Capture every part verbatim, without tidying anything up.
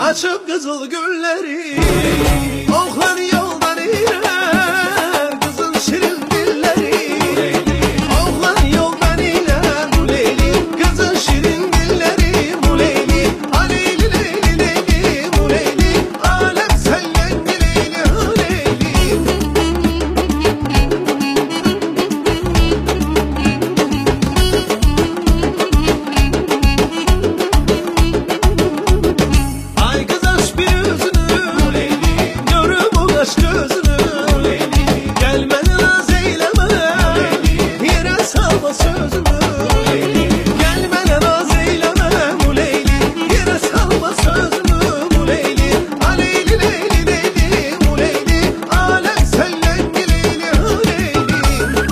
Açıp kızıl gülleri oklar yoldan iler, kızın şirin dilleri oklar yoldan iler. Bu Leyli kızın şirin dilleri, bu Leyli aleyli leyli leyli, bu Leyli alem sellendi leyli ha Leyli. Ay kız aç bir yüzünü Leyli, görüm o kaş gözünü Leyli, gelmeni naz eyleme Leyli, yere salma sözümü Leyli, gelmene naz eyleme bu Leyli, yere salma sözümü bu Leyli aleyli leyli leyli, bu Leyli alem sellendi leyli ha Leyli.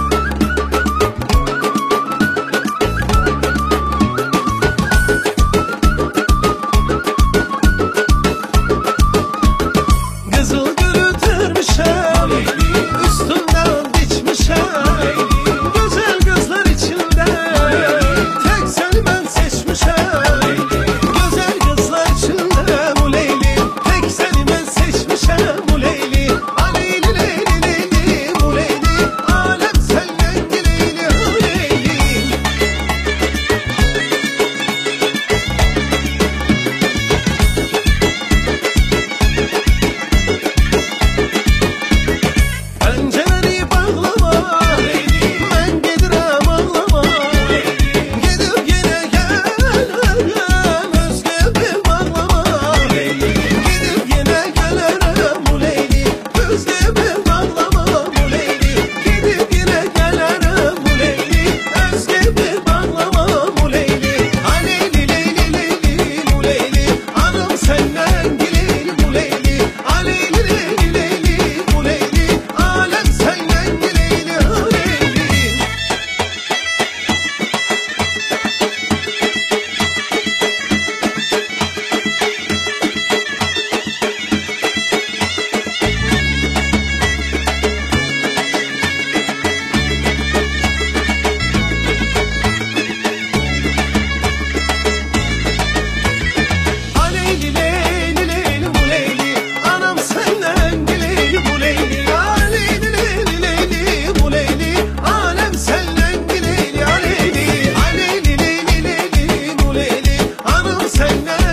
Kızıl gülü tırmışam, üstünden biçmişem, güzel kızlar içinde tek seni ben seçmişem. Güzel kızlar içinde bu Leyli, tek seni ben seçmişem bu Leyli aleyli leyli leyli, bu Leyli alem sellendi leyli ha Leyli. Pencereni bağlama Leyli, ben gedirem ağlama Leyli, gidip yine gelirim özge bir bağlama Leyli, gidip yine gelirim bu Leyli özge bir bağlama bu Leyli, gidip yine gelirim bu Leyli özge bir bağlama bu Leyli aleyli leyli leyli, bu Leyli anam senden gileyli, bu Leyli aleyli leyli leyli, bu Leyli alem sellendi leyli ha Leyli. Aleyli leyli leyli, bu Leyli anam senden gileyli, bu Leyli aleyli leyli leyli, bu Leyli alem sellendi leyli aleyli aleyli leyli leyli, bu Leyli anam senden